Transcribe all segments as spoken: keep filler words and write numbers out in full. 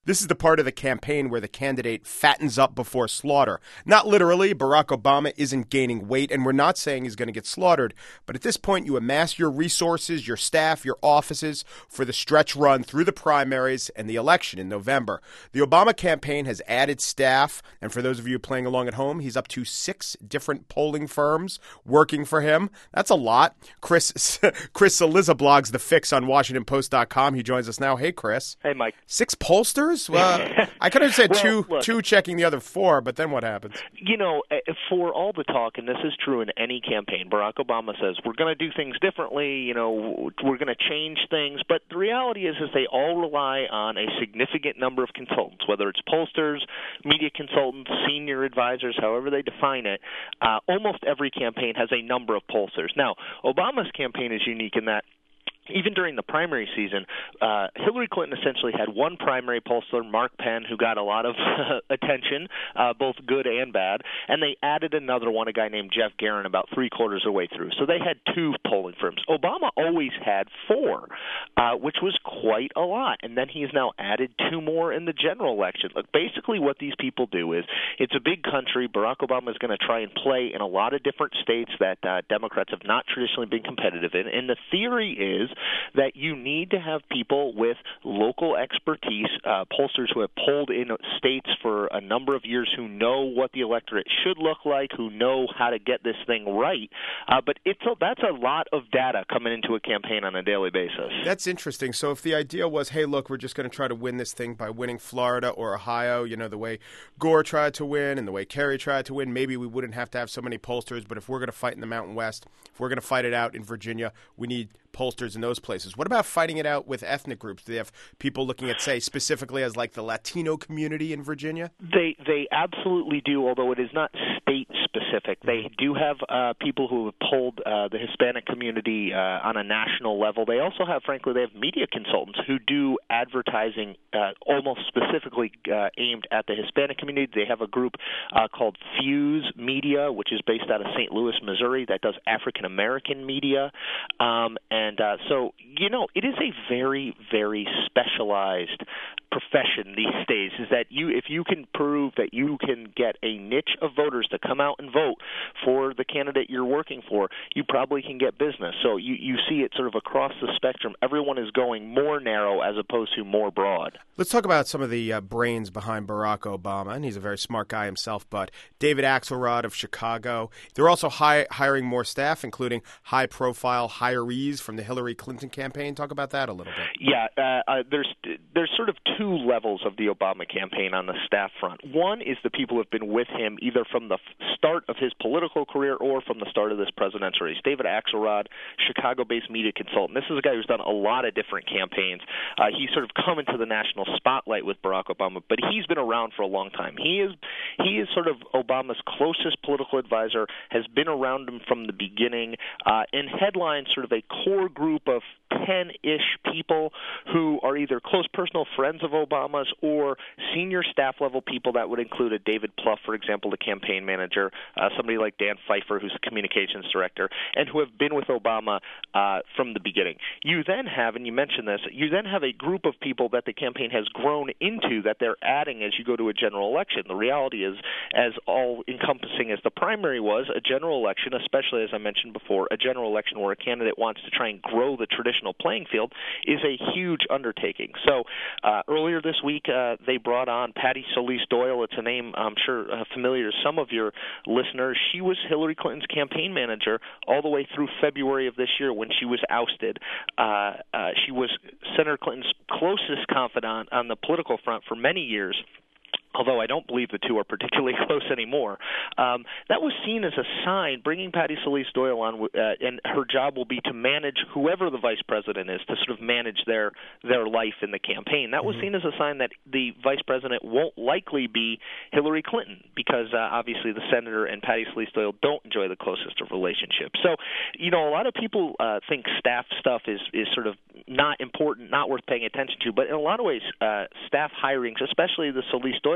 This is the part of the campaign where the candidate fattens up before slaughter. Not literally, Barack Obama isn't gaining weight, and we're not saying he's going to get slaughtered. But at this point, you amass your resources, your staff, your offices for the stretch run through the primaries and the election in November. The Obama campaign has added staff, and for those of you playing along at home, he's up to six different polling firms working for him. That's a lot. Chris Chris Cillizza blogs The Fix on Washington Post dot com. He joins us now. Hey, Chris. Hey, Mike. Six pollsters? Well, I could have said well, two, look, two checking the other four, but then what happens? You know, for all the talk, and this is true in any campaign, Barack Obama says, we're going to do things differently, you know, we're going to change things, but the reality is, is they all rely on a significant number of consultants, whether it's pollsters, media consultants, senior advisors, however they define it. Uh, almost every campaign has a number of pollsters. Now, Obama's campaign is unique in that even during the primary season, uh, Hillary Clinton essentially had one primary pollster, Mark Penn, who got a lot of attention, uh, both good and bad, and they added another one, a guy named Jeff Guerin, about three-quarters of the way through. So they had two polling firms. Obama always had four, uh, which was quite a lot, and then he's now added two more in the general election. Look, basically what these people do is, it's a big country. Barack Obama is going to try and play in a lot of different states that uh, Democrats have not traditionally been competitive in, and the theory is that you need to have people with local expertise, uh, pollsters who have polled in states for a number of years, who know what the electorate should look like, who know how to get this thing right. Uh, but it's a, that's a lot of data coming into a campaign on a daily basis. That's interesting. So if the idea was, hey, look, we're just going to try to win this thing by winning Florida or Ohio, you know, the way Gore tried to win and the way Kerry tried to win, maybe we wouldn't have to have so many pollsters. But if we're going to fight in the Mountain West, if we're going to fight it out in Virginia, we need pollsters in those places. What about fighting it out with ethnic groups? Do they have people looking at, say, specifically as like the Latino community in Virginia? They they absolutely do, although it is not state specific. They do have uh, people who have polled uh, the Hispanic community uh, on a national level. They also have, frankly, they have media consultants who do advertising uh, almost specifically uh, aimed at the Hispanic community. They have a group uh, called Fuse Media, which is based out of Saint Louis, Missouri, that does African American media. Um, and And uh, so, you know, it is a very, very specialized profession these days, is that you, if you can prove that you can get a niche of voters to come out and vote for the candidate you're working for, you probably can get business. So you, you see it sort of across the spectrum. Everyone is going more narrow as opposed to more broad. Let's talk about some of the uh, brains behind Barack Obama, and he's a very smart guy himself, but David Axelrod of Chicago. They're also hi- hiring more staff, including high-profile hirees from the Hillary Clinton campaign. Talk about that a little bit. Yeah, uh, uh, there's there's sort of two levels of the Obama campaign on the staff front. One is the people who have been with him either from the start of his political career or from the start of this presidential race. David Axelrod, Chicago-based media consultant. This is a guy who's done a lot of different campaigns. Uh, he's sort of come into the national spotlight with Barack Obama, but he's been around for a long time. He is he is sort of Obama's closest political advisor, has been around him from the beginning, uh, and headlines sort of a core group of ten-ish people who are either close personal friends of Obama's or senior staff-level people. That would include a David Plouffe, for example, the campaign manager, uh, somebody like Dan Pfeiffer, who's the communications director, and who have been with Obama uh, from the beginning. You then have, and you mentioned this, you then have a group of people that the campaign has grown into that they're adding as you go to a general election. The reality is, as all-encompassing as the primary was, a general election, especially as I mentioned before, a general election where a candidate wants to try and grow the traditional playing field, is a huge undertaking. So uh, earlier this week, uh, they brought on Patty Solis Doyle. It's a name I'm sure uh, familiar to some of your listeners. She was Hillary Clinton's campaign manager all the way through February of this year when she was ousted. Uh, uh, she was Senator Clinton's closest confidant on the political front for many years, although I don't believe the two are particularly close anymore. Um, that was seen as a sign, bringing Patty Solis Doyle on, uh, and her job will be to manage whoever the vice president is, to sort of manage their their life in the campaign. That was mm-hmm. seen as a sign that the vice president won't likely be Hillary Clinton, because uh, obviously the senator and Patty Solis Doyle don't enjoy the closest of relationships. So, you know, a lot of people uh, think staff stuff is, is sort of not important, not worth paying attention to, but in a lot of ways, uh, staff hirings, especially the Solis Doyle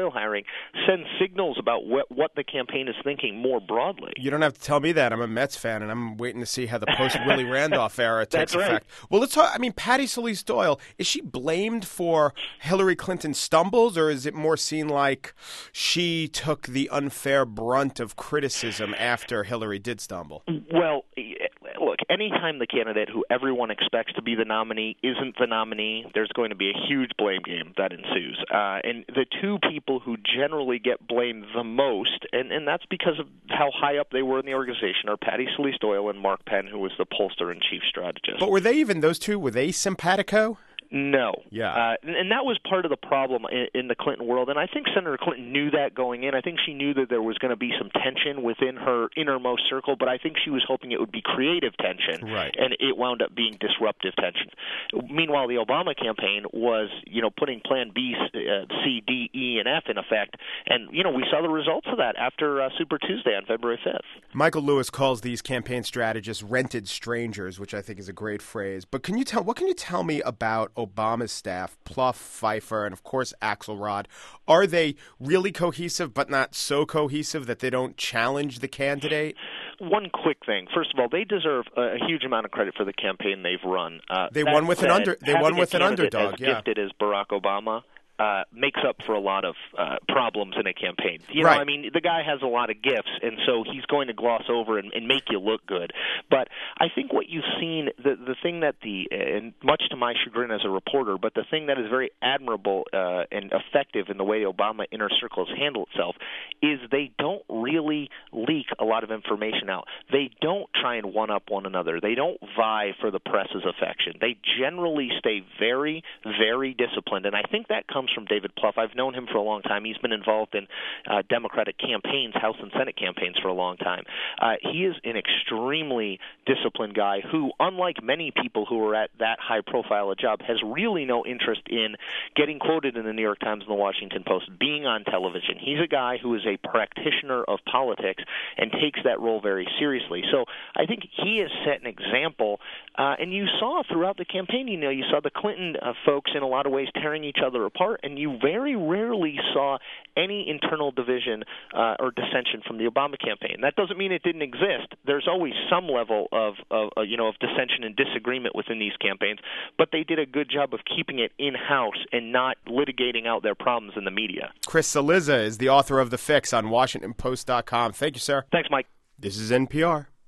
editorial hiring sends signals about what, what the campaign is thinking more broadly. You don't have to tell me that. I'm a Mets fan, and I'm waiting to see how the post-Willie Randolph era takes That's right. effect. Well, let's talk. I mean, Patty Solis Doyle, is she blamed for Hillary Clinton's stumbles, or is it more seen like she took the unfair brunt of criticism after Hillary did stumble? Well, look, anytime the candidate who everyone expects to be the nominee isn't the nominee, there's going to be a huge blame game that ensues. Uh, and the two people who generally get blamed the most, and, and that's because of how high up they were in the organization, are Patty Solis Doyle and Mark Penn, who was the pollster and chief strategist. But were they even, those two, were they simpatico? No. Yeah. Uh, and, and that was part of the problem in, in the Clinton world. And I think Senator Clinton knew that going in. I think she knew that there was going to be some tension within her innermost circle, but I think she was hoping it would be creative tension. Right. And it wound up being disruptive tension. Meanwhile, the Obama campaign was, you know, putting Plan B, uh, C, D, E, and F in effect. And, you know, we saw the results of that after uh, Super Tuesday on February fifth. Michael Lewis calls these campaign strategists rented strangers, which I think is a great phrase. But can you tell, what can you tell me about Obama's staff, Plouffe, Pfeiffer, and of course Axelrod? Are they really cohesive but not so cohesive that they don't challenge the candidate? One quick thing. First of all, they deserve a huge amount of credit for the campaign they've run. Uh, they won with said, an under. They won with an underdog. As yeah. gifted as Barack Obama uh, makes up for a lot of uh, problems in a campaign. You know, right. I mean, the guy has a lot of gifts, and so he's going to gloss over and, and make you look good. But I think what you've seen, the the thing that the, and much to my chagrin as a reporter, but the thing that is very admirable uh, and effective in the way the Obama inner circle has handled itself is they don't really leak a lot of information out. They don't try and one-up one another. They don't vie for the press's affection. They generally stay very, very disciplined, and I think that comes from David Plouffe. I've known him for a long time. He's been involved in uh, Democratic campaigns, House and Senate campaigns for a long time. Uh, he is an extremely disciplined guy who, unlike many people who are at that high profile a job, has really no interest in getting quoted in the New York Times and the Washington Post, being on television. He's a guy who is a practitioner of politics and takes that role very seriously. So I think he has set an example, uh, and you saw throughout the campaign, you know, you saw the Clinton uh, folks in a lot of ways tearing each other apart, and you very rarely saw any internal division uh, or dissension from the Obama campaign. That doesn't mean it didn't exist. There's always some level of, of uh, you know, of dissension and disagreement within these campaigns, but they did a good job of keeping it in-house and not litigating out their problems in the media. Chris Cillizza is the author of The Fix on Washington Post dot com. Thank you, sir. Thanks, Mike. This is N P R.